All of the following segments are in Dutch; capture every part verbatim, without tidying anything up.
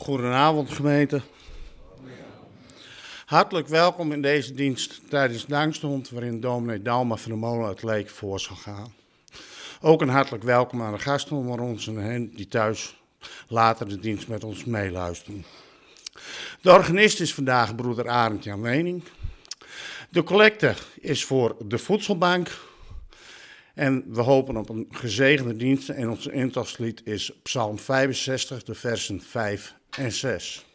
Goedenavond gemeente. Hartelijk welkom in deze dienst tijdens dankstond waarin dominee Dalma van der Molen uit Leek voor zal gaan. Ook een hartelijk welkom aan de gasten onder ons en hen die thuis later de dienst met ons meeluisteren. De organist is vandaag broeder Arend Jan Wening. De collecte is voor de voedselbank. En we hopen op een gezegende dienst en ons intaslied is Psalm vijfenzestig, de versen vijf en zes.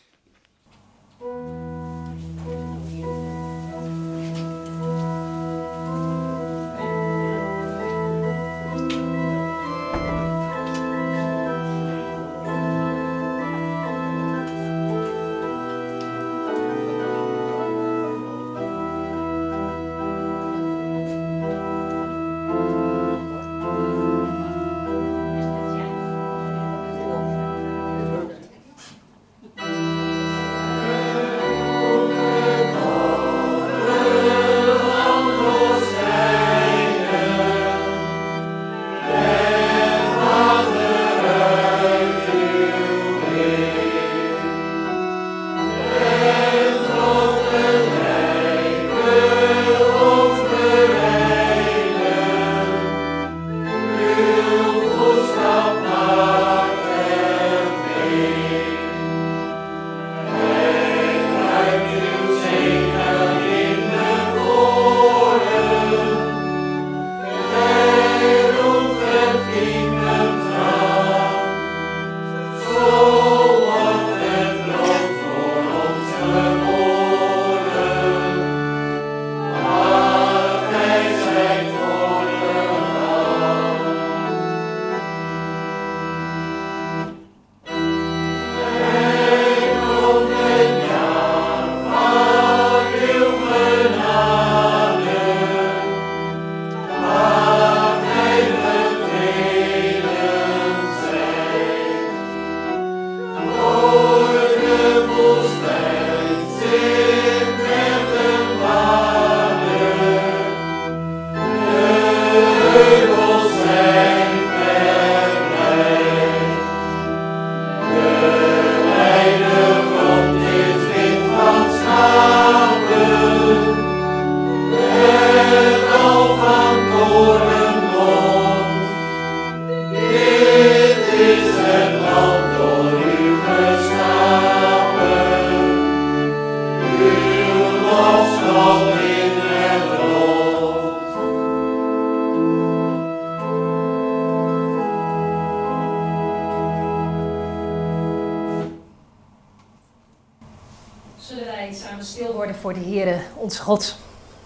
Zullen wij samen stil worden voor de Heere, ons God.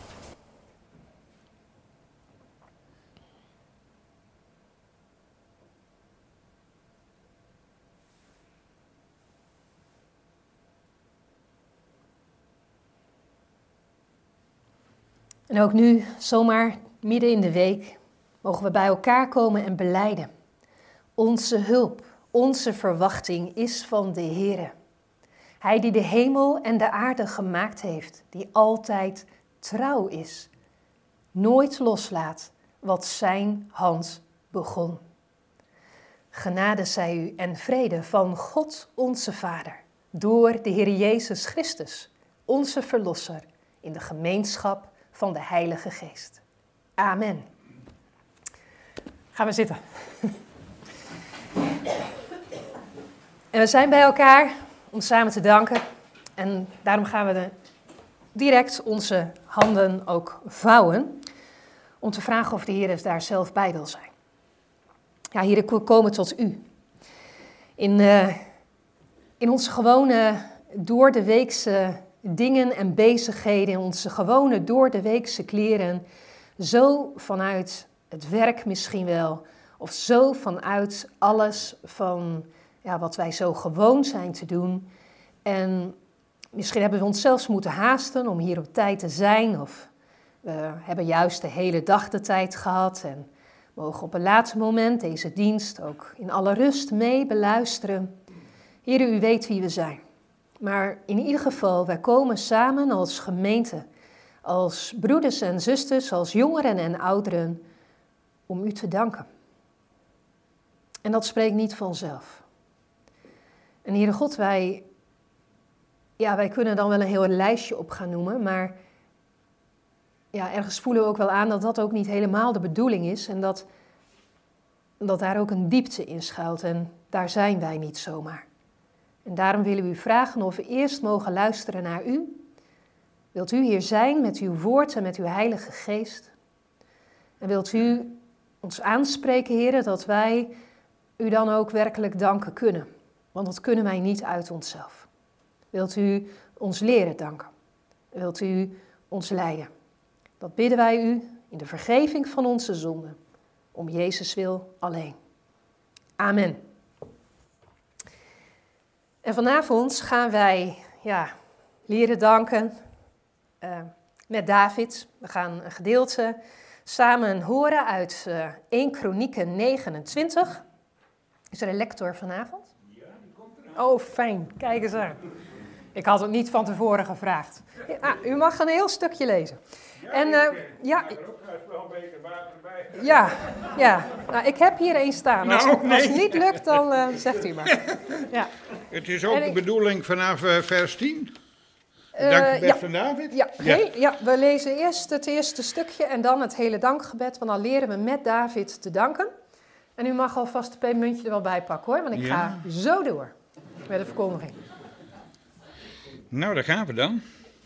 En ook nu, zomaar midden in de week, mogen we bij elkaar komen en belijden. Onze hulp, onze verwachting is van de Heere. Hij die de hemel en de aarde gemaakt heeft, die altijd trouw is, nooit loslaat wat zijn hand begon. Genade zij u en vrede van God onze Vader, door de Heer Jezus Christus, onze Verlosser, in de gemeenschap van de Heilige Geest. Amen. Gaan we zitten. En we zijn bij elkaar om samen te danken. En daarom gaan we de, direct onze handen ook vouwen. Om te vragen of de Heer daar zelf bij wil zijn. Ja, Heer, we komen tot u. In, uh, in onze gewone door de weekse dingen en bezigheden. In onze gewone door de weekse kleren. Zo vanuit het werk misschien wel. Of zo vanuit alles van ja, wat wij zo gewoon zijn te doen. En misschien hebben we ons zelfs moeten haasten om hier op tijd te zijn. Of we hebben juist de hele dag de tijd gehad. En mogen op een later moment deze dienst ook in alle rust mee beluisteren. Heer, u weet wie we zijn. Maar in ieder geval, wij komen samen als gemeente. Als broeders en zusters, als jongeren en ouderen. Om u te danken. En dat spreekt niet vanzelf. En Heere God, wij, ja, wij kunnen dan wel een heel lijstje op gaan noemen, maar ja, ergens voelen we ook wel aan dat dat ook niet helemaal de bedoeling is en dat, dat daar ook een diepte in schuilt en daar zijn wij niet zomaar. En daarom willen we u vragen of we eerst mogen luisteren naar u. Wilt u hier zijn met uw woord en met uw Heilige Geest? En wilt u ons aanspreken, Heere, dat wij u dan ook werkelijk danken kunnen? Want dat kunnen wij niet uit onszelf. Wilt u ons leren danken? Wilt u ons leiden? Dat bidden wij u in de vergeving van onze zonden. Om Jezus wil alleen. Amen. En vanavond gaan wij ja, leren danken uh, met David. We gaan een gedeelte samen horen uit uh, eerste Kronieken negenentwintig. Is er een lector vanavond? Ja, die komt eraan. Oh, fijn. Kijk eens aan. Ik had het niet van tevoren gevraagd. Ja, u mag een heel stukje lezen. Ja, en, ik, uh, uh, ja, er ook wel een beker water bij. ja, ja. Nou, ik heb hier één staan. Als, Nou, nee. als het niet lukt, dan uh, zegt u maar. Ja. Het is ook En de ik- bedoeling vanaf uh, vers tien. Uh, Dankgebed ja. van David. Ja, nee, ja, we lezen eerst het eerste stukje en dan het hele dankgebed, want dan leren we met David te danken. En u mag alvast het muntje er wel bij pakken hoor, want ik Ja. ga zo door met de verkondiging. Nou, daar gaan we dan.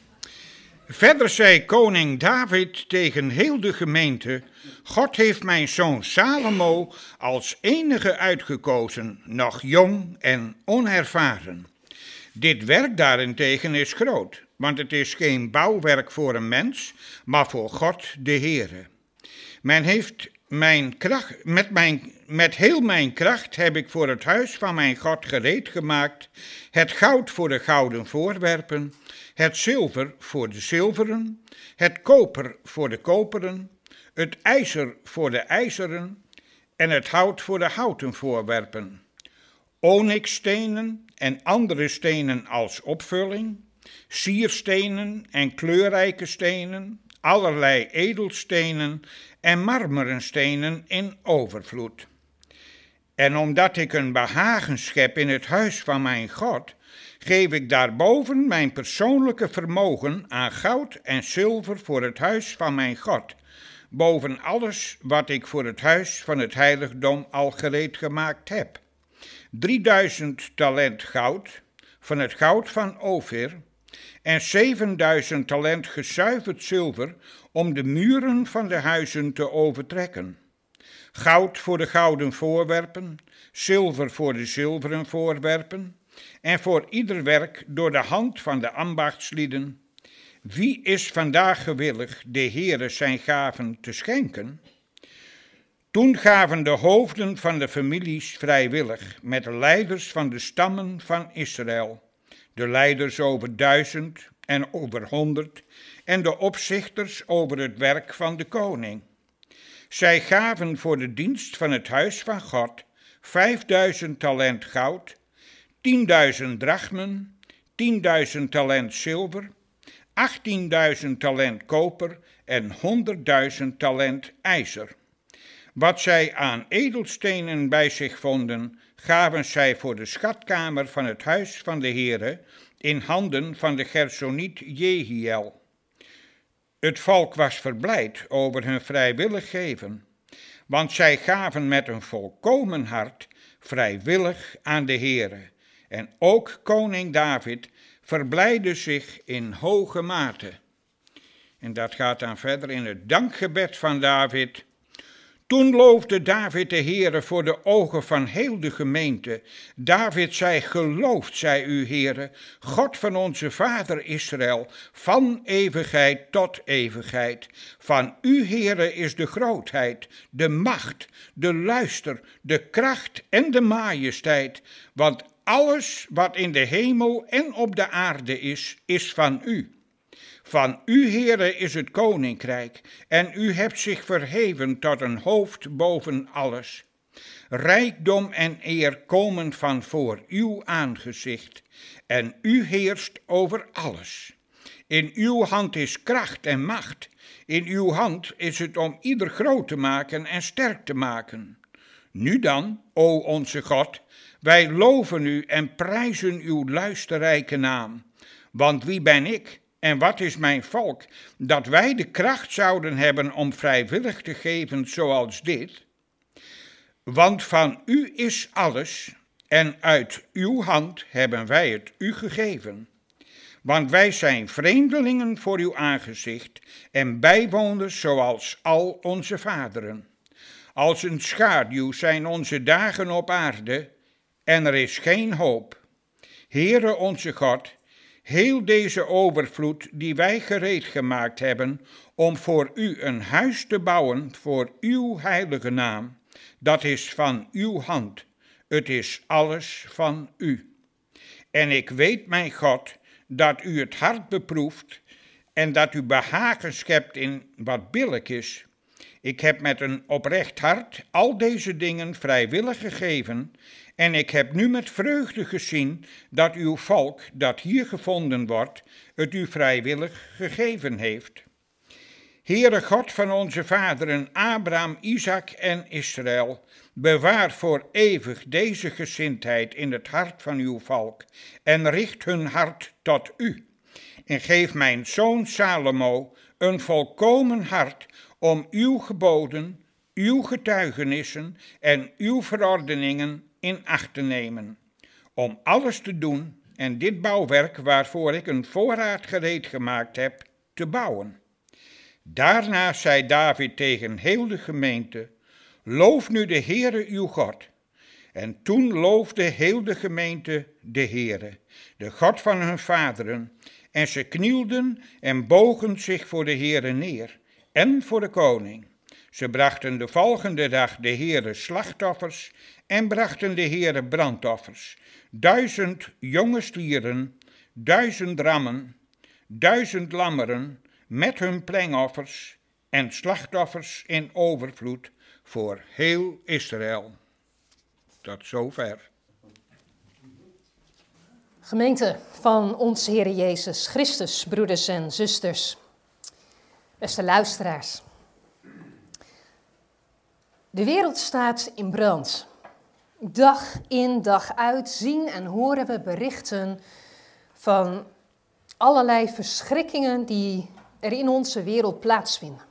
Verder zei koning David tegen heel de gemeente: God heeft mijn zoon Salomo als enige uitgekozen, nog jong en onervaren. Dit werk daarentegen is groot, want het is geen bouwwerk voor een mens, maar voor God de Heere. Men heeft mijn kracht, met, mijn, met heel mijn kracht heb ik voor het huis van mijn God gereed gemaakt, het goud voor de gouden voorwerpen, het zilver voor de zilveren, het koper voor de koperen, het ijzer voor de ijzeren en het hout voor de houten voorwerpen. Onyxstenen en andere stenen als opvulling, sierstenen en kleurrijke stenen, allerlei edelstenen en marmeren stenen in overvloed. En omdat ik een behagen schep in het huis van mijn God, geef ik daarboven mijn persoonlijke vermogen aan goud en zilver voor het huis van mijn God, boven alles wat ik voor het huis van het heiligdom al gereed gemaakt heb. drieduizend talent goud van het goud van Ofir en zevenduizend talent gezuiverd zilver om de muren van de huizen te overtrekken. Goud voor de gouden voorwerpen, zilver voor de zilveren voorwerpen en voor ieder werk door de hand van de ambachtslieden. Wie is vandaag gewillig de Heere zijn gaven te schenken? Toen gaven de hoofden van de families vrijwillig met de leiders van de stammen van Israël, de leiders over duizend en over honderd en de opzichters over het werk van de koning. Zij gaven voor de dienst van het huis van God vijfduizend talent goud, tienduizend drachmen, tienduizend talent zilver, achttienduizend talent koper en honderdduizend talent ijzer. Wat zij aan edelstenen bij zich vonden, gaven zij voor de schatkamer van het huis van de Heere in handen van de Gersoniet Jehiel. Het volk was verblijd over hun vrijwillig geven, want zij gaven met een volkomen hart vrijwillig aan de Heere. En ook koning David verblijdde zich in hoge mate. En dat gaat dan verder in het dankgebed van David. Toen loofde David de Heere voor de ogen van heel de gemeente. David zei: geloofd zij u, Heere, God van onze vader Israël, van eeuwigheid tot eeuwigheid. Van u, Heere, is de grootheid, de macht, de luister, de kracht en de majesteit. Want alles wat in de hemel en op de aarde is, is van u. Van u, Heere, is het koninkrijk, en u hebt zich verheven tot een hoofd boven alles. Rijkdom en eer komen van voor uw aangezicht, en u heerst over alles. In uw hand is kracht en macht, in uw hand is het om ieder groot te maken en sterk te maken. Nu dan, o onze God, wij loven u en prijzen uw luisterrijke naam. Want wie ben ik en wat is mijn volk, dat wij de kracht zouden hebben om vrijwillig te geven zoals dit? Want van u is alles en uit uw hand hebben wij het u gegeven. Want wij zijn vreemdelingen voor uw aangezicht en bijwoners zoals al onze vaderen. Als een schaduw zijn onze dagen op aarde en er is geen hoop. Heere onze God, heel deze overvloed die wij gereed gemaakt hebben om voor u een huis te bouwen voor uw heilige naam, dat is van uw hand, het is alles van u. En ik weet, mijn God, dat u het hart beproeft en dat u behagen schept in wat billijk is. Ik heb met een oprecht hart al deze dingen vrijwillig gegeven en ik heb nu met vreugde gezien dat uw volk, dat hier gevonden wordt, het u vrijwillig gegeven heeft. Heere God van onze vaderen Abraham, Isaac en Israël, bewaar voor eeuwig deze gezindheid in het hart van uw volk en richt hun hart tot u. En geef mijn zoon Salomo een volkomen hart om uw geboden, uw getuigenissen en uw verordeningen in acht te nemen, om alles te doen en dit bouwwerk waarvoor ik een voorraad gereed gemaakt heb, te bouwen. Daarna zei David tegen heel de gemeente, loof nu de Heere uw God. En toen loofde heel de gemeente de Heere, de God van hun vaderen, en ze knielden en bogen zich voor de Heere neer en voor de koning. Ze brachten de volgende dag de Heere slachtoffers en brachten de Heere brandoffers, duizend jonge stieren, duizend rammen, duizend lammeren, met hun plengoffers en slachtoffers in overvloed voor heel Israël. Tot zover. Gemeente van onze Heer Jezus Christus, broeders en zusters, beste luisteraars. De wereld staat in brand. Dag in dag uit zien en horen we berichten van allerlei verschrikkingen die er in onze wereld plaatsvinden.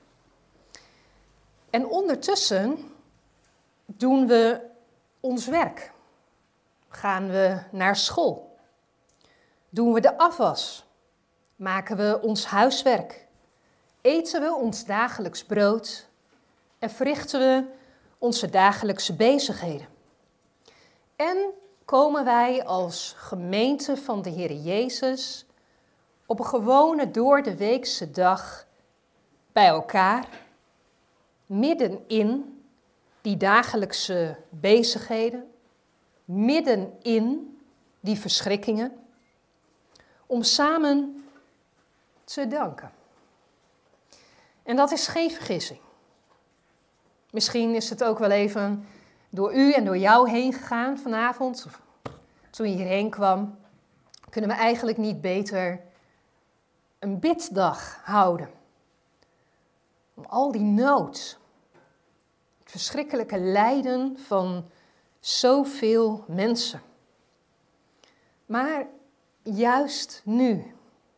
En ondertussen doen we ons werk. Gaan we naar school. Doen we de afwas. Maken we ons huiswerk. Eten we ons dagelijks brood. En verrichten we onze dagelijkse bezigheden. En komen wij als gemeente van de Heer Jezus op een gewone door de weekse dag bij elkaar, midden in die dagelijkse bezigheden, midden in die verschrikkingen, om samen te danken. En dat is geen vergissing. Misschien is het ook wel even door u en door jou heen gegaan vanavond. Toen je hierheen kwam, kunnen we eigenlijk niet beter een biddag houden. Om al die nood, het verschrikkelijke lijden van zoveel mensen. Maar juist nu,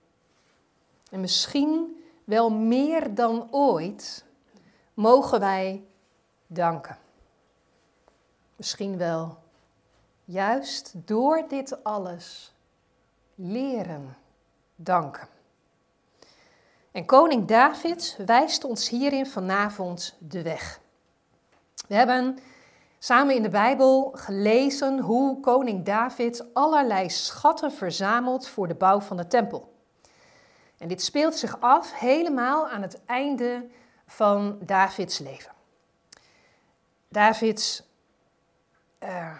en misschien wel meer dan ooit, mogen wij danken. Misschien wel juist door dit alles leren danken. En koning David wijst ons hierin vanavond de weg. We hebben samen in de Bijbel gelezen hoe koning David allerlei schatten verzamelt voor de bouw van de tempel. En dit speelt zich af helemaal aan het einde van Davids leven. Davids, uh,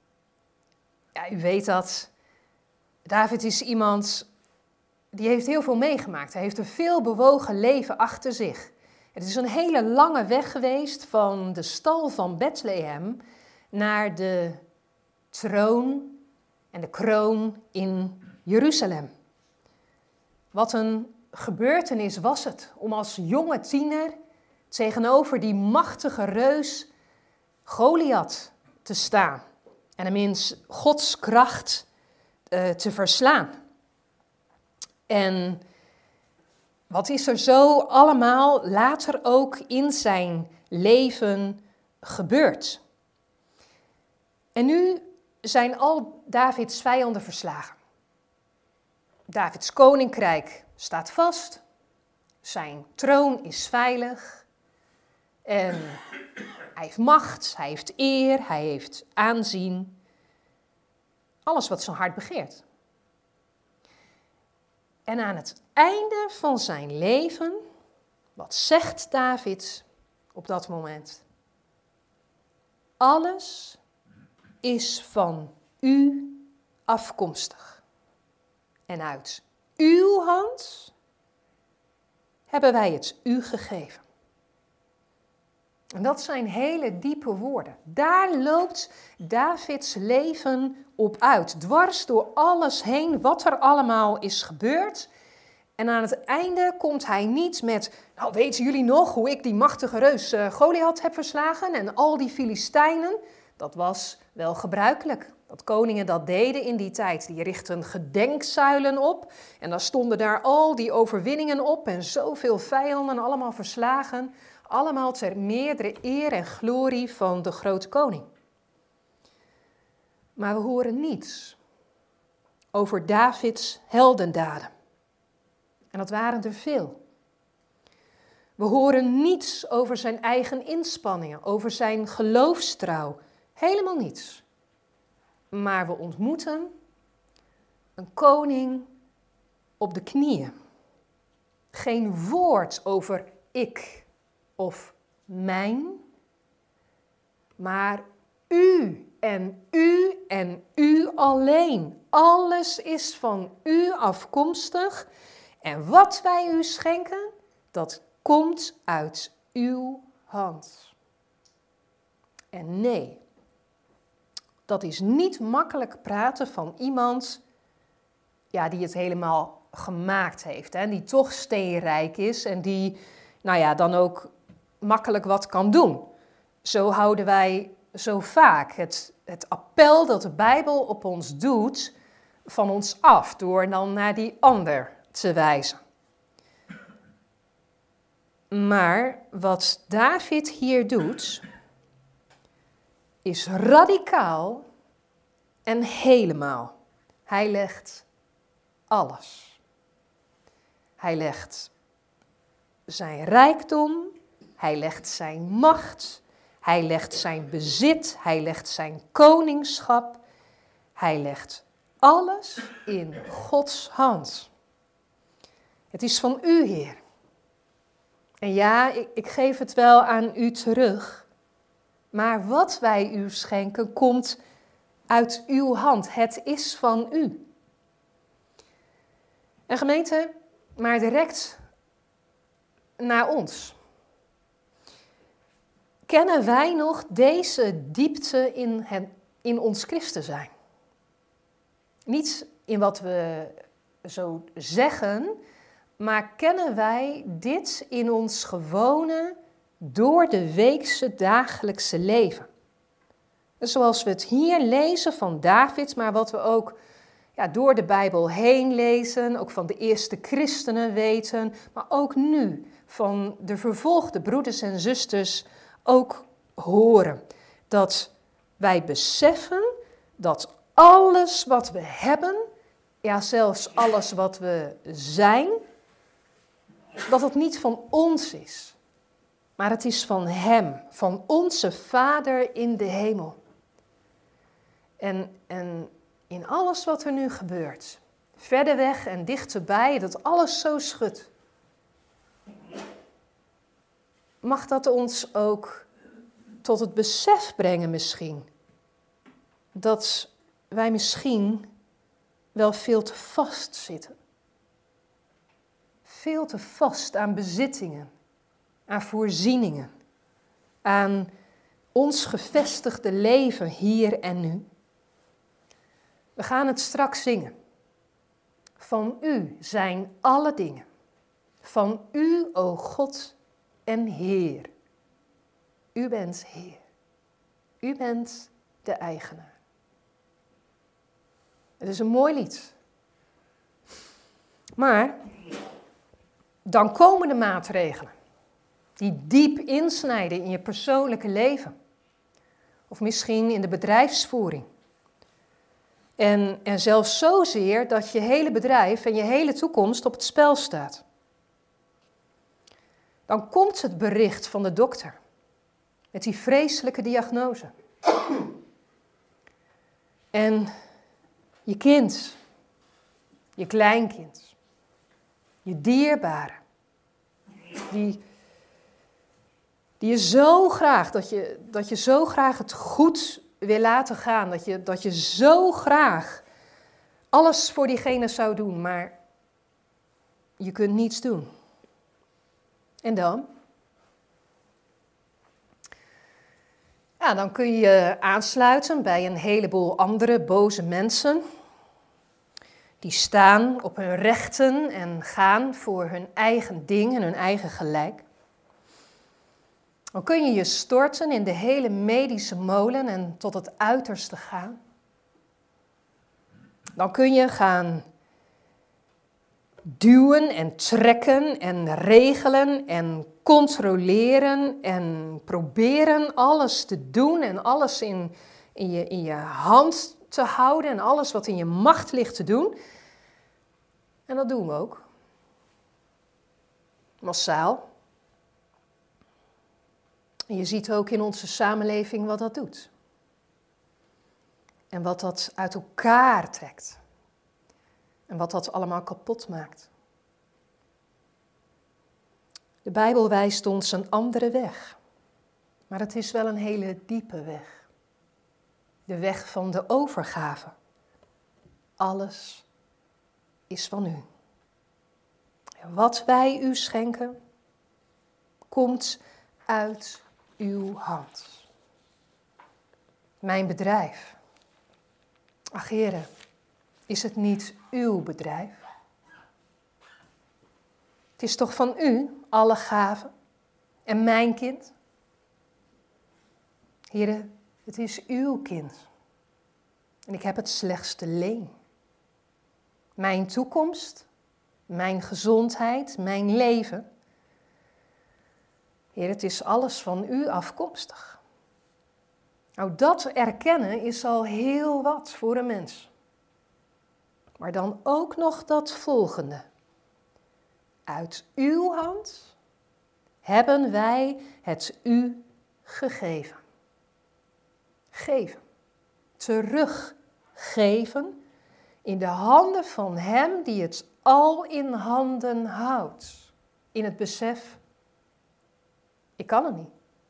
ja, u weet dat, David is iemand die heeft heel veel meegemaakt. Hij heeft een veel bewogen leven achter zich. Het is een hele lange weg geweest van de stal van Bethlehem naar de troon en de kroon in Jeruzalem. Wat een gebeurtenis was het om als jonge tiener tegenover die machtige reus Goliath te staan en hem in Gods kracht uh, te verslaan. En wat is er zo allemaal later ook in zijn leven gebeurd? En nu zijn al Davids vijanden verslagen. Davids koninkrijk staat vast. Zijn troon is veilig. En hij heeft macht, hij heeft eer, hij heeft aanzien. Alles wat zijn hart begeert. En aan het einde van zijn leven, wat zegt David op dat moment? Alles is van u afkomstig. En uit uw hand hebben wij het u gegeven. En dat zijn hele diepe woorden. Daar loopt Davids leven op uit. Dwars door alles heen wat er allemaal is gebeurd. En aan het einde komt hij niet met, nou weten jullie nog hoe ik die machtige reus uh, Goliath heb verslagen en al die Filistijnen. Dat was wel gebruikelijk. Dat koningen dat deden in die tijd. Die richtten gedenkzuilen op. En dan stonden daar al die overwinningen op. En zoveel vijanden, allemaal verslagen. Allemaal ter meerdere eer en glorie van de grote koning. Maar we horen niets over Davids heldendaden. En dat waren er veel. We horen niets over zijn eigen inspanningen, over zijn geloofstrouw. Helemaal niets. Maar we ontmoeten een koning op de knieën. Geen woord over ik of mijn, maar u en u en u alleen. Alles is van u afkomstig en wat wij u schenken, dat komt uit uw hand. En nee, dat is niet makkelijk praten van iemand ja, die het helemaal gemaakt heeft. Hè, die toch steenrijk is en die nou ja, dan ook makkelijk wat kan doen. Zo houden wij zo vaak het, het appel dat de Bijbel op ons doet van ons af, door dan naar die ander te wijzen. Maar wat David hier doet, is radicaal en helemaal. Hij legt alles. Hij legt zijn rijkdom, hij legt zijn macht, hij legt zijn bezit, hij legt zijn koningschap. Hij legt alles in Gods hand. Het is van u, Heer. En ja, ik, ik geef het wel aan u terug. Maar wat wij u schenken komt uit uw hand. Het is van u. En gemeente, maar direct naar ons. Kennen wij nog deze diepte in, het, in ons christen zijn? Niet in wat we zo zeggen, maar kennen wij dit in ons gewone, door de weekse dagelijkse leven? Zoals we het hier lezen van David, maar wat we ook ja, door de Bijbel heen lezen, ook van de eerste christenen weten, maar ook nu van de vervolgde broeders en zusters ook horen. Dat wij beseffen dat alles wat we hebben, ja zelfs alles wat we zijn, dat het niet van ons is. Maar het is van Hem, van onze Vader in de hemel. En, en in alles wat er nu gebeurt, verder weg en dichterbij, dat alles zo schudt, mag dat ons ook tot het besef brengen misschien, dat wij misschien wel veel te vast zitten. Veel te vast aan bezittingen, aan voorzieningen, aan ons gevestigde leven hier en nu. We gaan het straks zingen. Van u zijn alle dingen. Van u, o God en Heer. U bent Heer. U bent de eigenaar. Het is een mooi lied. Maar dan komen de maatregelen die diep insnijden in je persoonlijke leven. Of misschien in de bedrijfsvoering. En, en zelfs zozeer dat je hele bedrijf en je hele toekomst op het spel staat. Dan komt het bericht van de dokter met die vreselijke diagnose. En je kind, je kleinkind, je dierbare, die, die je zo graag, dat je, dat je zo graag het goed wil laten gaan, dat je, dat je zo graag alles voor diegene zou doen, maar je kunt niets doen. En dan? Ja, dan kun je je aansluiten bij een heleboel andere boze mensen. Die staan op hun rechten en gaan voor hun eigen ding en hun eigen gelijk. Dan kun je je storten in de hele medische molen en tot het uiterste gaan. Dan kun je gaan duwen en trekken en regelen en controleren en proberen alles te doen en alles in, in, je, in je hand te houden en alles wat in je macht ligt te doen. En dat doen we ook. Massaal. En je ziet ook in onze samenleving wat dat doet. En wat dat uit elkaar trekt. En wat dat allemaal kapot maakt. De Bijbel wijst ons een andere weg. Maar het is wel een hele diepe weg. De weg van de overgave. Alles is van u. En wat wij u schenken, komt uit uw hand. Mijn bedrijf. Ach heren, is het niet uw bedrijf? Het is toch van u, alle gaven? En mijn kind? Heren, het is uw kind. En ik heb het slechtste leen. Mijn toekomst, mijn gezondheid, mijn leven. Heer, het is alles van u afkomstig. Nou, dat erkennen is al heel wat voor een mens. Maar dan ook nog dat volgende. Uit uw hand hebben wij het u gegeven. Geven. Teruggeven in de handen van hem die het al in handen houdt. In het besef, ik kan het niet.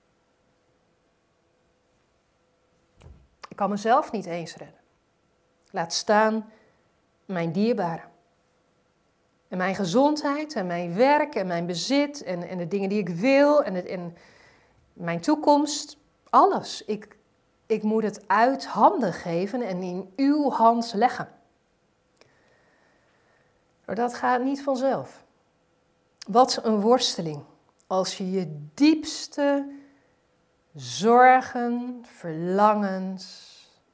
Ik kan mezelf niet eens redden. Laat staan mijn dierbaren. En mijn gezondheid en mijn werk en mijn bezit en, en de dingen die ik wil en, het, en mijn toekomst. Alles. Ik, ik moet het uit handen geven en in uw hand leggen. Maar dat gaat niet vanzelf. Wat een worsteling als je je diepste zorgen, verlangens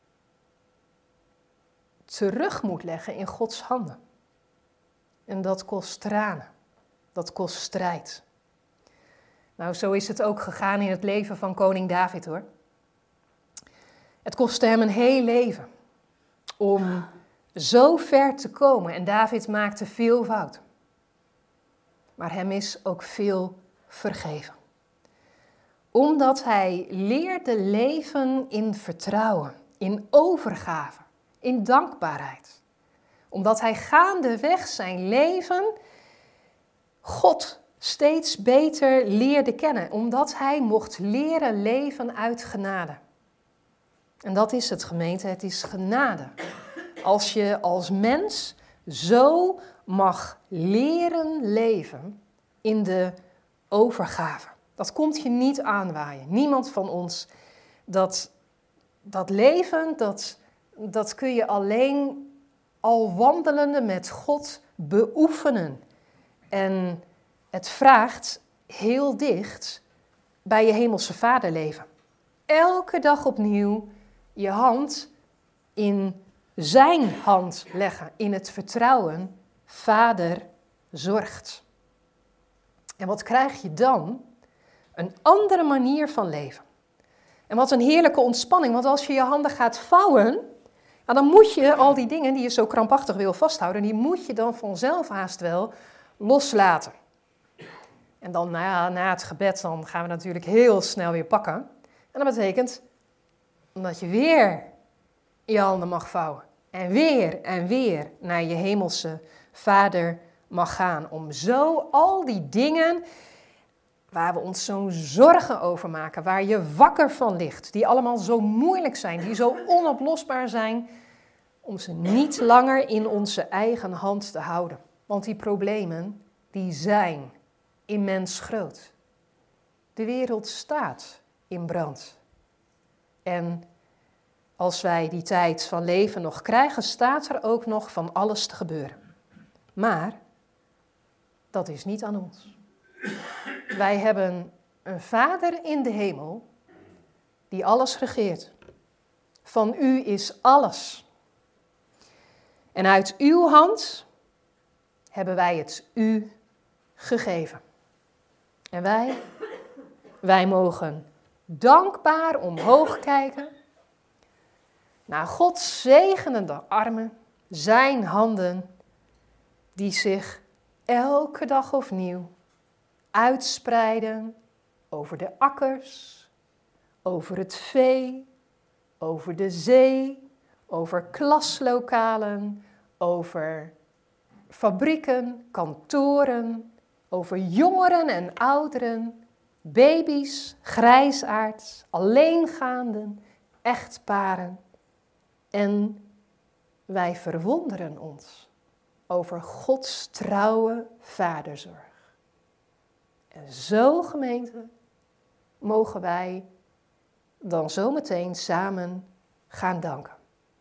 terug moet leggen in Gods handen. En dat kost tranen, dat kost strijd. Nou, zo is het ook gegaan in het leven van koning David, hoor. Het kostte hem een heel leven om zo ver te komen. En David maakte veel fouten. Maar hem is ook veel vergeven. Omdat hij leerde leven in vertrouwen, in overgave, in dankbaarheid. Omdat hij gaandeweg zijn leven God steeds beter leerde kennen. Omdat hij mocht leren leven uit genade. En dat is het, gemeente, het is genade. Als je als mens zo mag leren leven in de overgave. Dat komt je niet aanwaaien. Niemand van ons. Dat, dat leven, dat, dat kun je alleen al wandelende met God beoefenen. En het vraagt heel dicht bij je hemelse vader leven. elke dag opnieuw je hand in zijn hand leggen. In het vertrouwen, Vader zorgt. En wat krijg je dan? Een andere manier van leven. En wat een heerlijke ontspanning, want als je je handen gaat vouwen, nou dan moet je al die dingen die je zo krampachtig wil vasthouden, die moet je dan vanzelf haast wel loslaten. En dan nou ja, na het gebed, dan gaan we natuurlijk heel snel weer pakken. En dat betekent dat je weer je handen mag vouwen. En weer en weer naar je hemelse Vader mag gaan. Om zo al die dingen waar we ons zo'n zorgen over maken, waar je wakker van ligt, die allemaal zo moeilijk zijn, die zo onoplosbaar zijn, om ze niet langer in onze eigen hand te houden. Want die problemen, die zijn immens groot. De wereld staat in brand. En als wij die tijd van leven nog krijgen, staat er ook nog van alles te gebeuren. Maar dat is niet aan ons. Wij hebben een Vader in de hemel die alles regeert. Van u is alles. En uit uw hand hebben wij het u gegeven. En wij, wij mogen dankbaar omhoog kijken naar Gods zegenende armen, zijn handen, die zich elke dag opnieuw uitspreiden over de akkers, over het vee, over de zee, over klaslokalen, over fabrieken, kantoren, over jongeren en ouderen, baby's, grijsaards, alleengaanden, echtparen. En wij verwonderen ons over Gods trouwe vaderzorg. En zo, gemeente, mogen wij dan zometeen samen gaan danken.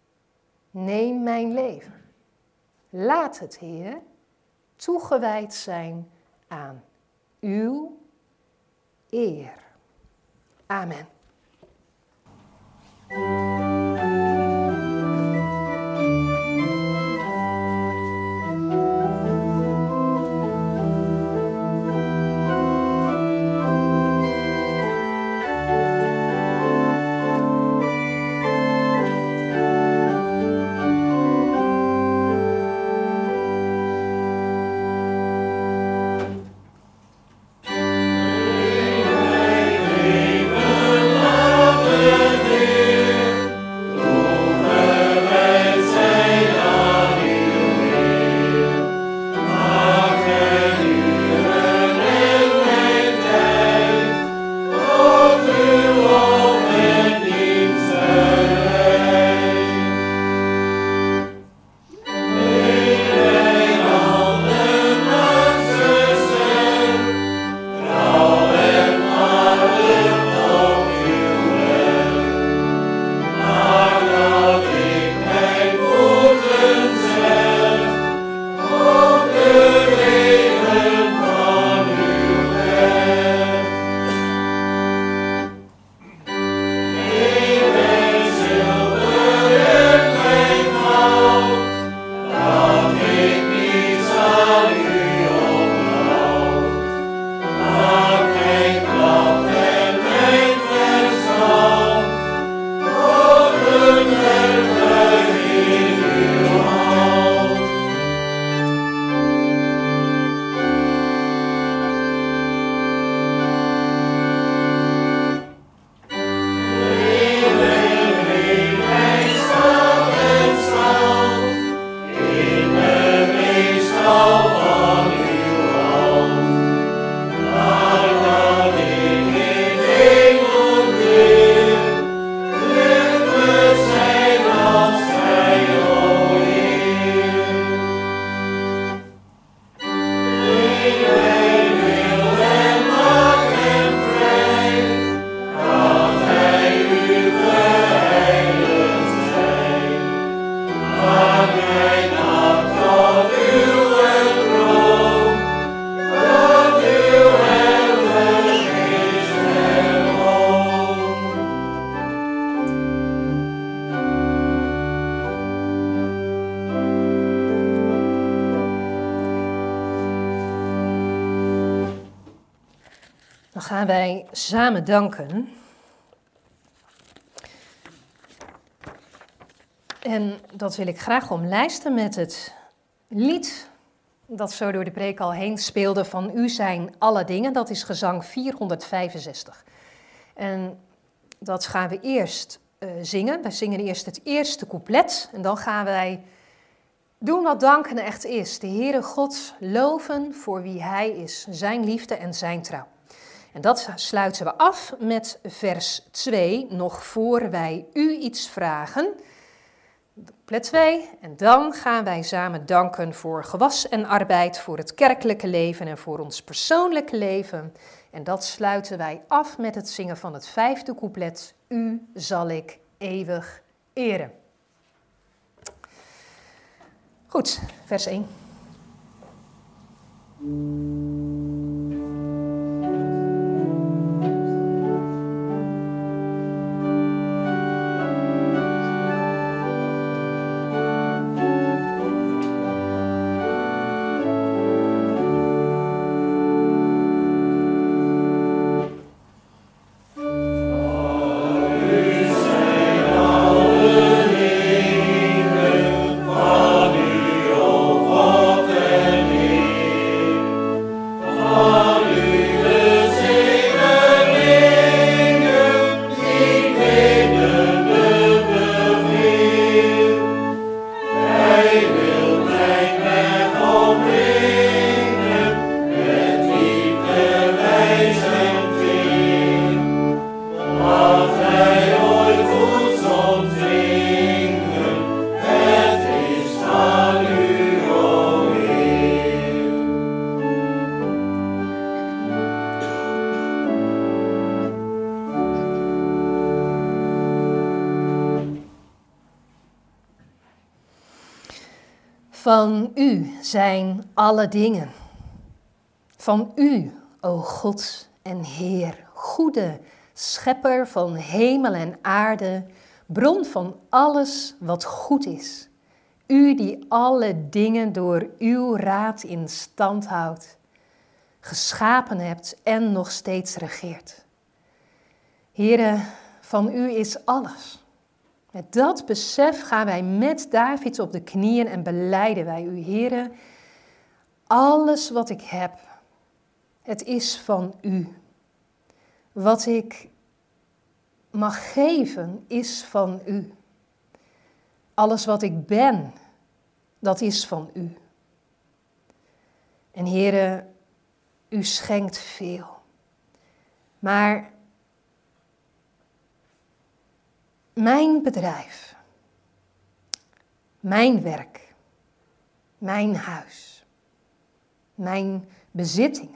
Neem mijn leven. Laat het, Heer, toegewijd zijn aan uw eer. Amen. Leven gaan wij samen danken. En dat wil ik graag omlijsten met het lied dat zo door de preek al heen speelde van U zijn alle dingen. Dat is gezang vierhonderdvijfenzestig. En dat gaan we eerst uh, zingen. Wij zingen eerst het eerste couplet en dan gaan wij doen wat danken echt is. De Heere God loven voor wie Hij is, zijn liefde en zijn trouw. En dat sluiten we af met vers twee, nog voor wij u iets vragen. Couplet twee, en dan gaan wij samen danken voor gewas en arbeid, voor het kerkelijke leven en voor ons persoonlijke leven. En dat sluiten wij af met het zingen van het vijfde couplet, U zal ik eeuwig eren. Goed, vers één. Van u zijn alle dingen. Van u, o God en Heer, goede schepper van hemel en aarde, bron van alles wat goed is. U die alle dingen door uw raad in stand houdt, geschapen hebt en nog steeds regeert. Heere, van u is alles. Met dat besef gaan wij met David op de knieën en belijden wij u, Heere, alles wat ik heb, het is van u. Wat ik mag geven is van u. Alles wat ik ben, dat is van u. En Heere, u schenkt veel. Maar mijn bedrijf, mijn werk, mijn huis, mijn bezittingen,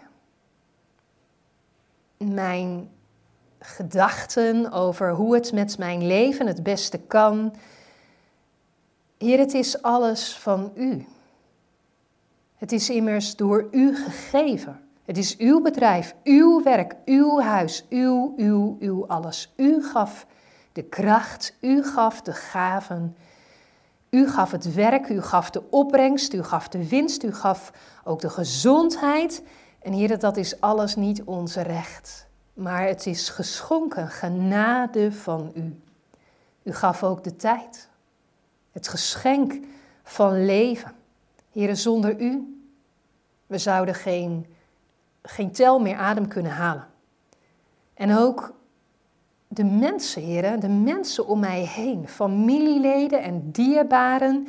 mijn gedachten over hoe het met mijn leven het beste kan. Heer, het is alles van u. Het is immers door u gegeven. Het is uw bedrijf, uw werk, uw huis, uw, uw, uw alles. U gaf de kracht, u gaf de gaven, u gaf het werk, u gaf de opbrengst, u gaf de winst, u gaf ook de gezondheid. En Heer, dat is alles niet ons recht, maar het is geschonken, genade van u. U gaf ook de tijd, het geschenk van leven. Heer, zonder u, we zouden geen, geen tel meer adem kunnen halen. En ook de mensen, Heer, de mensen om mij heen, familieleden en dierbaren,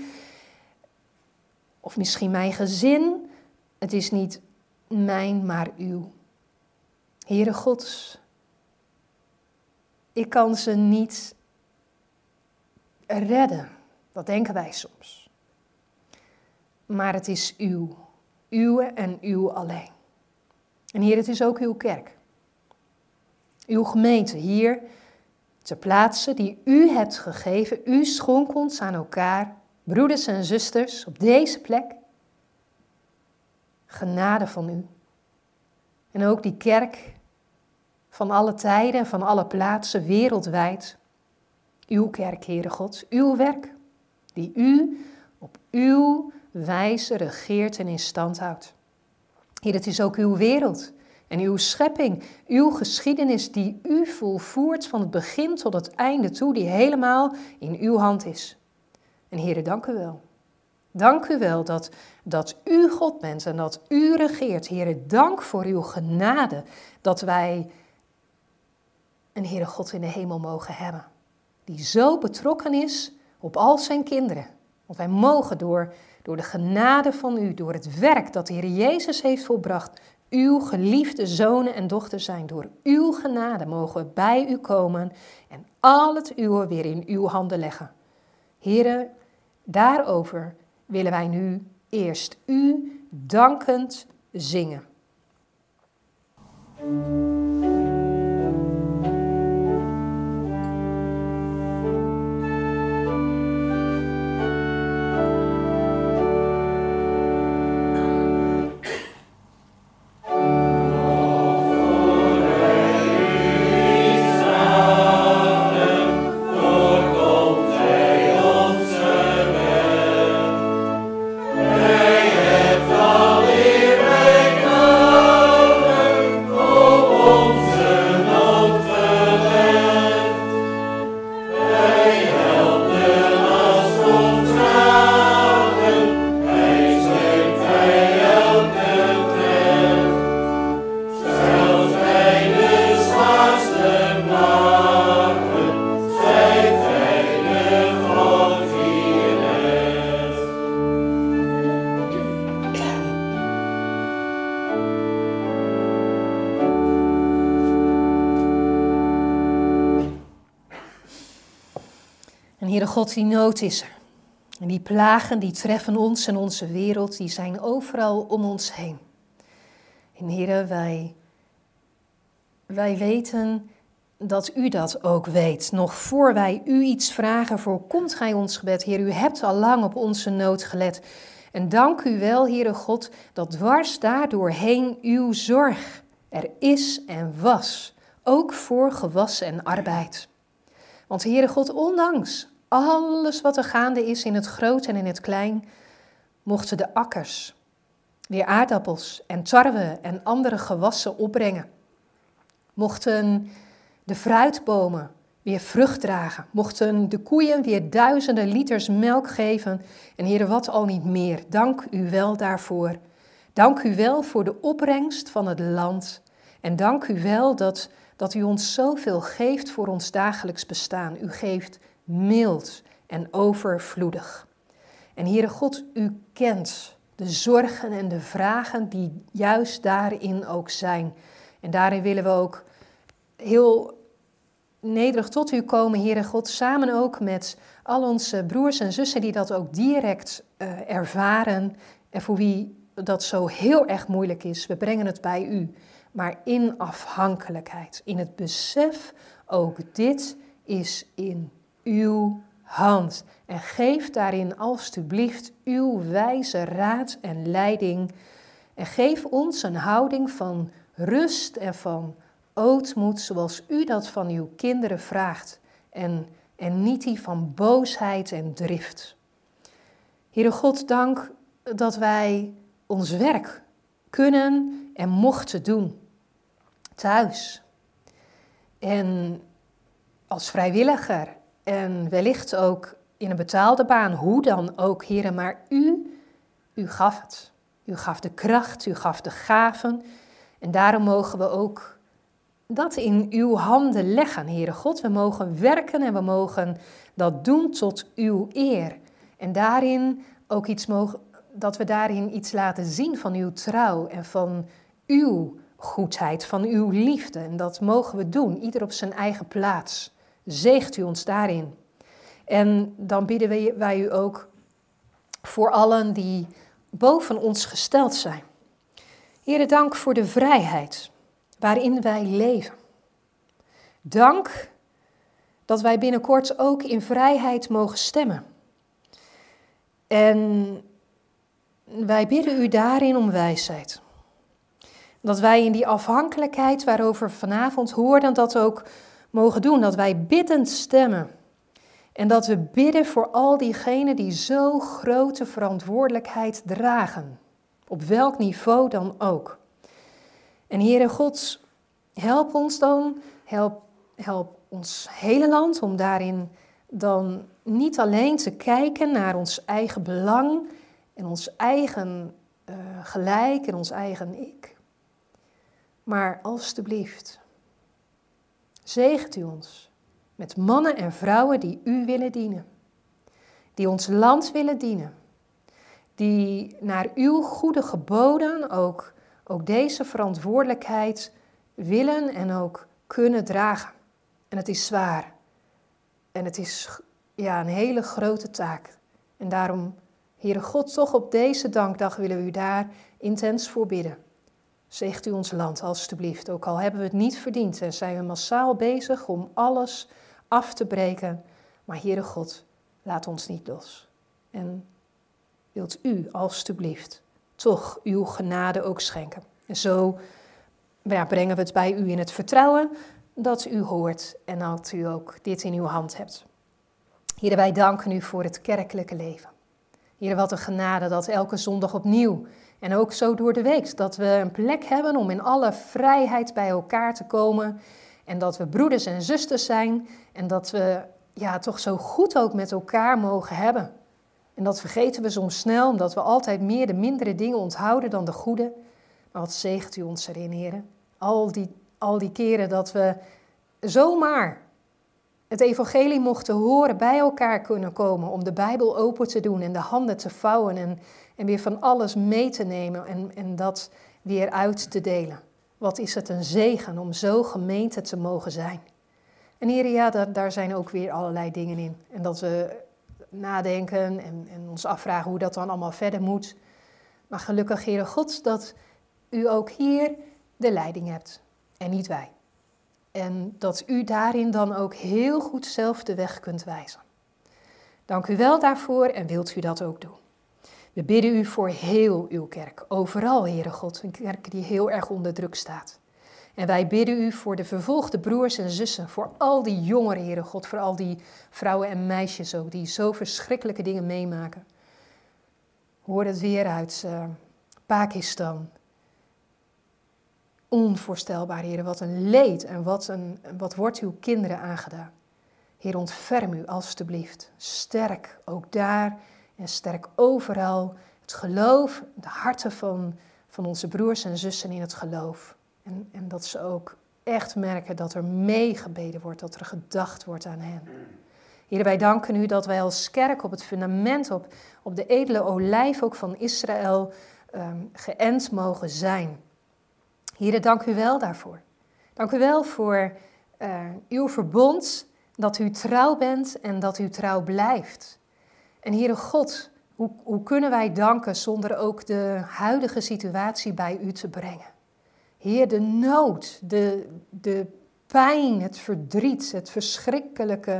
of misschien mijn gezin, het is niet mijn, maar uw. Heere God, ik kan ze niet redden, dat denken wij soms. Maar het is uw, uw en uw alleen. En Heer, het is ook uw kerk. Uw gemeente hier ter plaatse die u hebt gegeven. U schonk ons aan elkaar, broeders en zusters, op deze plek. Genade van u. En ook die kerk van alle tijden en van alle plaatsen wereldwijd. Uw kerk, Heere God, uw werk, die u op uw wijze regeert en in stand houdt. Heer, het is ook uw wereld En uw schepping, uw geschiedenis die u volvoert van het begin tot het einde toe, die helemaal in uw hand is. En Heere, dank u wel. Dank u wel dat, dat u God bent en dat u regeert. Heere, dank voor uw genade dat wij een Heere God in de hemel mogen hebben. Die zo betrokken is op al zijn kinderen. Want wij mogen door, door de genade van u, door het werk dat de Heer Jezus heeft volbracht, uw geliefde zonen en dochters zijn. Door uw genade mogen we bij u komen en al het uwe weer in uw handen leggen. Heere, daarover willen wij nu eerst u dankend zingen. En Heere God, die nood is er. En die plagen die treffen ons en onze wereld, die zijn overal om ons heen. En Heere, wij, wij weten dat u dat ook weet. Nog voor wij u iets vragen, voorkomt gij ons gebed. Heer, u hebt al lang op onze nood gelet. En dank u wel, Heere God, dat dwars daardoorheen uw zorg er is en was. Ook voor gewas en arbeid. Want Heere God, ondanks alles wat er gaande is in het groot en in het klein, mochten de akkers weer aardappels en tarwe en andere gewassen opbrengen. Mochten de fruitbomen weer vrucht dragen. Mochten de koeien weer duizenden liters melk geven. En Heere, wat al niet meer. Dank u wel daarvoor. Dank u wel voor de opbrengst van het land. En dank u wel dat, dat u ons zoveel geeft voor ons dagelijks bestaan. U geeft mild en overvloedig. En Heere God, u kent de zorgen en de vragen die juist daarin ook zijn. En daarin willen we ook heel nederig tot u komen, Heere God, samen ook met al onze broers en zussen die dat ook direct uh, ervaren en voor wie dat zo heel erg moeilijk is. We brengen het bij u, maar in afhankelijkheid, in het besef, ook dit is in uw hand. En geef daarin alstublieft uw wijze raad en leiding en geef ons een houding van rust en van ootmoed, zoals u dat van uw kinderen vraagt, en, en niet die van boosheid en drift. Heere God, dank dat wij ons werk kunnen en mochten doen, thuis en als vrijwilliger en wellicht ook in een betaalde baan, hoe dan ook, Heere, maar u, u gaf het. U gaf de kracht, u gaf de gaven en daarom mogen we ook dat in uw handen leggen, Heere God. We mogen werken en we mogen dat doen tot uw eer. En daarin ook iets mogen, dat we daarin iets laten zien van uw trouw en van uw goedheid, van uw liefde. En dat mogen we doen, ieder op zijn eigen plaats. Zeegt u ons daarin. En dan bidden wij u ook voor allen die boven ons gesteld zijn. Heere, dank voor de vrijheid waarin wij leven. Dank dat wij binnenkort ook in vrijheid mogen stemmen. En wij bidden u daarin om wijsheid. Dat wij in die afhankelijkheid waarover we vanavond hoorden dat ook mogen doen. Dat wij biddend stemmen. En dat we bidden voor al diegenen die zo grote verantwoordelijkheid dragen. Op welk niveau dan ook. En Heere God, help ons dan, help, help ons hele land om daarin dan niet alleen te kijken naar ons eigen belang en ons eigen uh, gelijk en ons eigen ik. Maar alstublieft, zegent u ons met mannen en vrouwen die u willen dienen, die ons land willen dienen, die naar uw goede geboden ook, ook deze verantwoordelijkheid willen en ook kunnen dragen. En het is zwaar. En het is ja, een hele grote taak. En daarom, Heere God, toch op deze dankdag willen we u daar intens voor bidden. Zegt u ons land, alstublieft. Ook al hebben we het niet verdiend en zijn we massaal bezig om alles af te breken. Maar Heere God, laat ons niet los. En wilt u, alstublieft, toch uw genade ook schenken. En zo ja, brengen we het bij u in het vertrouwen dat u hoort en dat u ook dit in uw hand hebt. Heere, wij danken u voor het kerkelijke leven. Heere, wat een genade dat elke zondag opnieuw en ook zo door de week, dat we een plek hebben om in alle vrijheid bij elkaar te komen en dat we broeders en zusters zijn en dat we ja, toch zo goed ook met elkaar mogen hebben. En dat vergeten we soms snel, omdat we altijd meer de mindere dingen onthouden dan de goede. Maar wat zegent u ons erin, Heere. Al die, al die keren dat we zomaar het evangelie mochten horen, bij elkaar kunnen komen om de Bijbel open te doen en de handen te vouwen en, en weer van alles mee te nemen en, en dat weer uit te delen. Wat is het een zegen om zo gemeente te mogen zijn. En Heere, ja, daar, daar zijn ook weer allerlei dingen in. En dat we nadenken en, en ons afvragen hoe dat dan allemaal verder moet. Maar gelukkig, Heere God, dat u ook hier de leiding hebt en niet wij. En dat u daarin dan ook heel goed zelf de weg kunt wijzen. Dank u wel daarvoor en wilt u dat ook doen. We bidden u voor heel uw kerk, overal, Heere God, een kerk die heel erg onder druk staat. En wij bidden u voor de vervolgde broers en zussen, voor al die jongeren, Heere God, voor al die vrouwen en meisjes ook, die zo verschrikkelijke dingen meemaken. Hoor het weer uit uh, Pakistan. Onvoorstelbaar, Heer, wat een leed en wat, een, wat wordt uw kinderen aangedaan. Heer, ontferm u alstublieft. Sterk ook daar en sterk overal het geloof, de harten van, van onze broers en zussen in het geloof. En, en dat ze ook echt merken dat er meegebeden wordt, dat er gedacht wordt aan hen. Heer, wij danken u dat wij als kerk op het fundament, op, op de edele olijf ook van Israël um, geënt mogen zijn. Heer, dank u wel daarvoor. Dank u wel voor uh, uw verbond, dat u trouw bent en dat u trouw blijft. En Heere God, hoe, hoe kunnen wij danken zonder ook de huidige situatie bij u te brengen? Heer, de nood, de, de pijn, het verdriet, het verschrikkelijke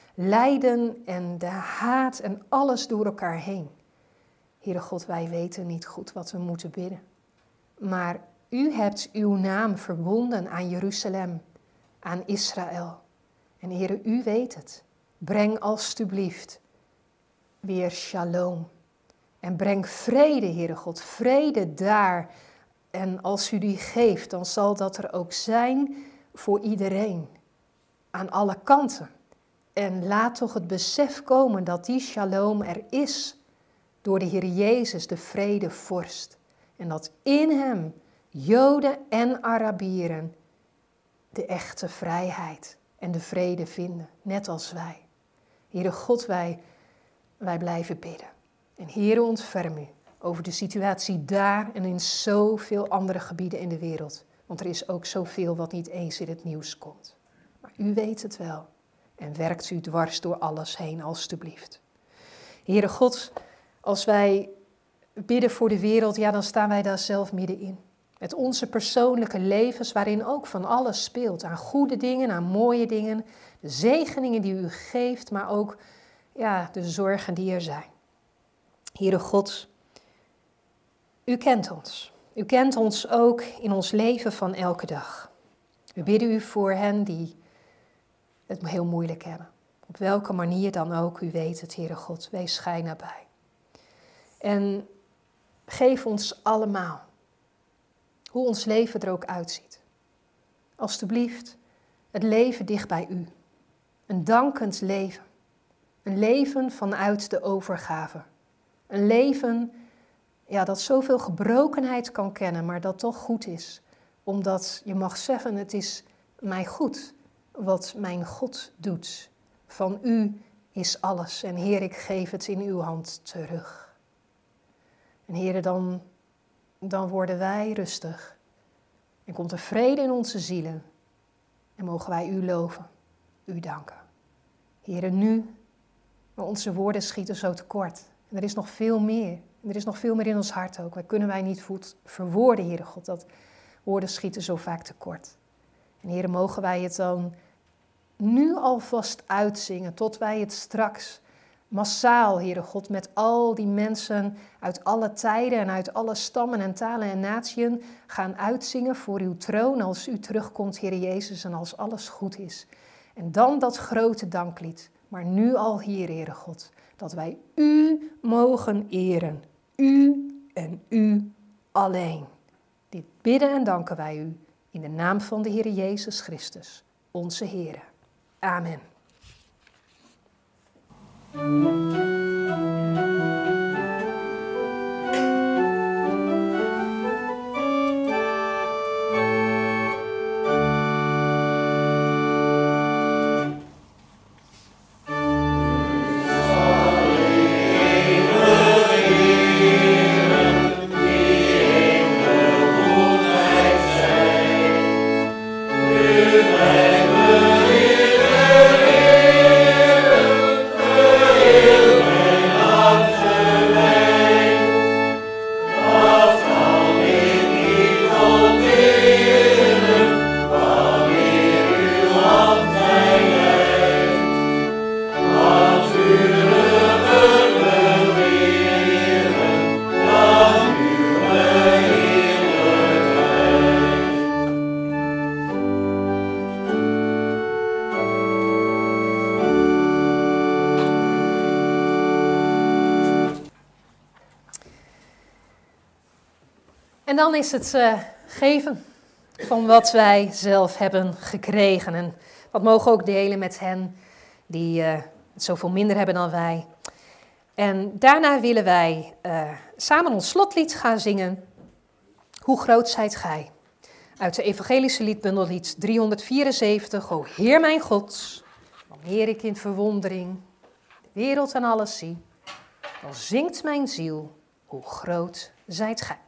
lijden en de haat en alles door elkaar heen. Heere God, wij weten niet goed wat we moeten bidden. Maar u hebt uw naam verbonden aan Jeruzalem, aan Israël. En Heere, u weet het. Breng alstublieft weer shalom. En breng vrede, Heere God, vrede daar. En als u die geeft, dan zal dat er ook zijn voor iedereen. Aan alle kanten. En laat toch het besef komen dat die shalom er is. Door de Heer Jezus, de vredevorst. En dat in hem Joden en Arabieren de echte vrijheid en de vrede vinden. Net als wij. Heere God, wij, wij blijven bidden. En Heere, ontferm u over de situatie daar en in zoveel andere gebieden in de wereld. Want er is ook zoveel wat niet eens in het nieuws komt. Maar u weet het wel. En werkt u dwars door alles heen, alstublieft. Heere God, als wij bidden voor de wereld, ja, dan staan wij daar zelf middenin. Met onze persoonlijke levens, waarin ook van alles speelt. Aan goede dingen, aan mooie dingen. De zegeningen die u geeft, maar ook ja, de zorgen die er zijn. Heere God, u kent ons. U kent ons ook in ons leven van elke dag. We bidden u voor hen die het heel moeilijk hebben. Op welke manier dan ook, u weet het, Heere God. Wees schijn nabij. En geef ons allemaal hoe ons leven er ook uitziet. Alsjeblieft, het leven dicht bij u. Een dankend leven. Een leven vanuit de overgave. Een leven ja, dat zoveel gebrokenheid kan kennen, maar dat toch goed is. Omdat je mag zeggen, het is mij goed wat mijn God doet. Van u is alles. En Heer, ik geef het in uw hand terug. En Heer, dan, dan worden wij rustig. En komt er vrede in onze zielen. En mogen wij u loven, u danken. Heer, nu, maar onze woorden schieten zo tekort. En er is nog veel meer. En er is nog veel meer in ons hart ook. Wij kunnen wij niet goed verwoorden, Heere God, dat woorden schieten zo vaak tekort. En Heere, mogen wij het dan nu alvast uitzingen, tot wij het straks massaal, Heere God, met al die mensen uit alle tijden en uit alle stammen en talen en natieën gaan uitzingen voor uw troon als u terugkomt, Heere Jezus, en als alles goed is. En dan dat grote danklied, maar nu al hier, Heere God, dat wij u mogen eren. U en u alleen. Dit bidden en danken wij u in de naam van de Heer Jezus Christus, onze Heer. Amen. En dan is het uh, geven van wat wij zelf hebben gekregen. En dat mogen we ook delen met hen die uh, het zoveel minder hebben dan wij. En daarna willen wij uh, samen ons slotlied gaan zingen. Hoe groot zijt gij? Uit de evangelische liedbundel lied driehonderdvierenzeventig. O Heer mijn God, wanneer ik in verwondering de wereld en alles zie, dan zingt mijn ziel, hoe groot zijt gij?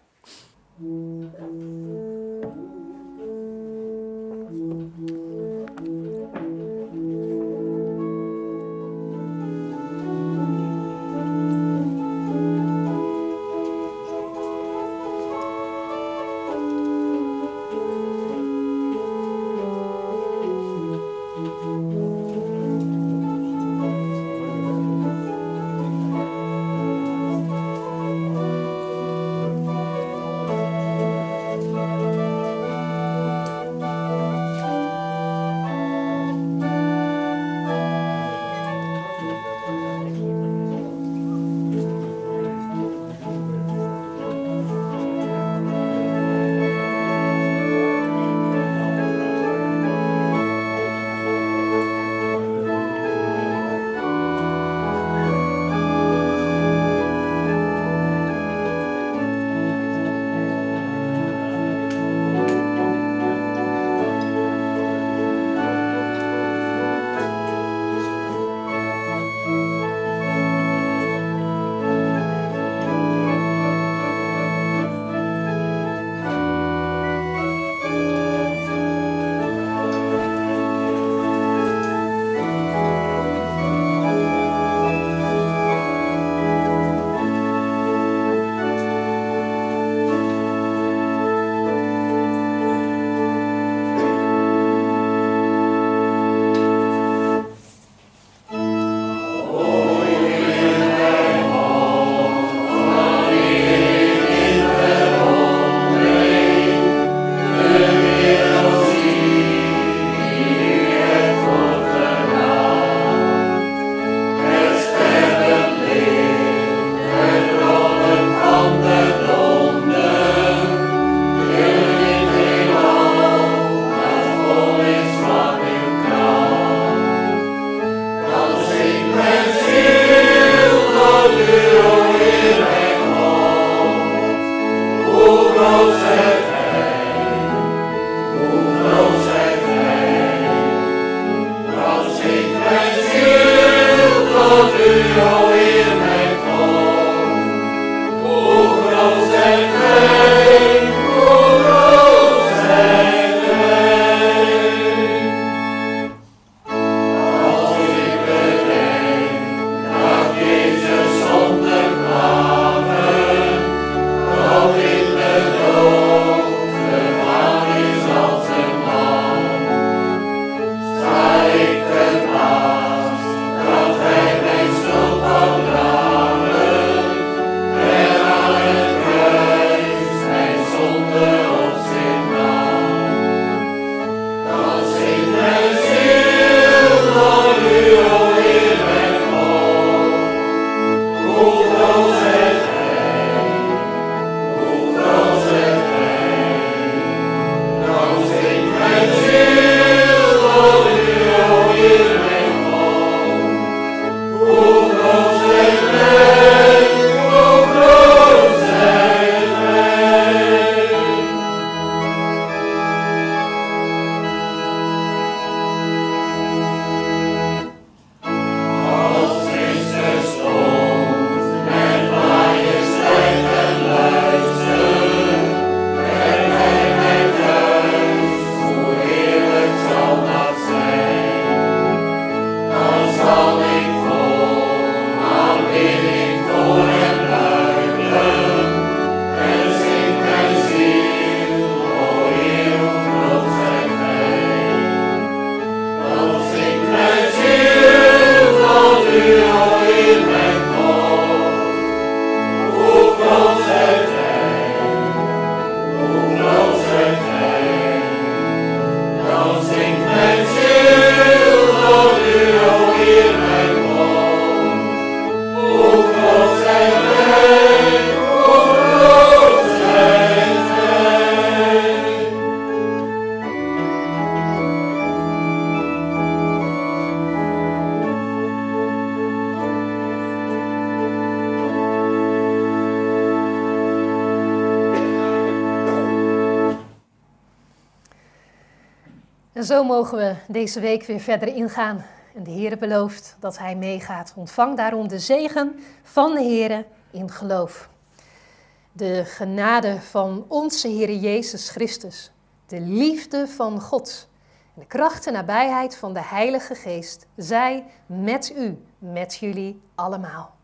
En zo mogen we deze week weer verder ingaan. En de Heere belooft dat Hij meegaat. Ontvang daarom de zegen van de Heere in geloof. De genade van onze Heere Jezus Christus, de liefde van God en de kracht en nabijheid van de Heilige Geest zij met u, met jullie allemaal.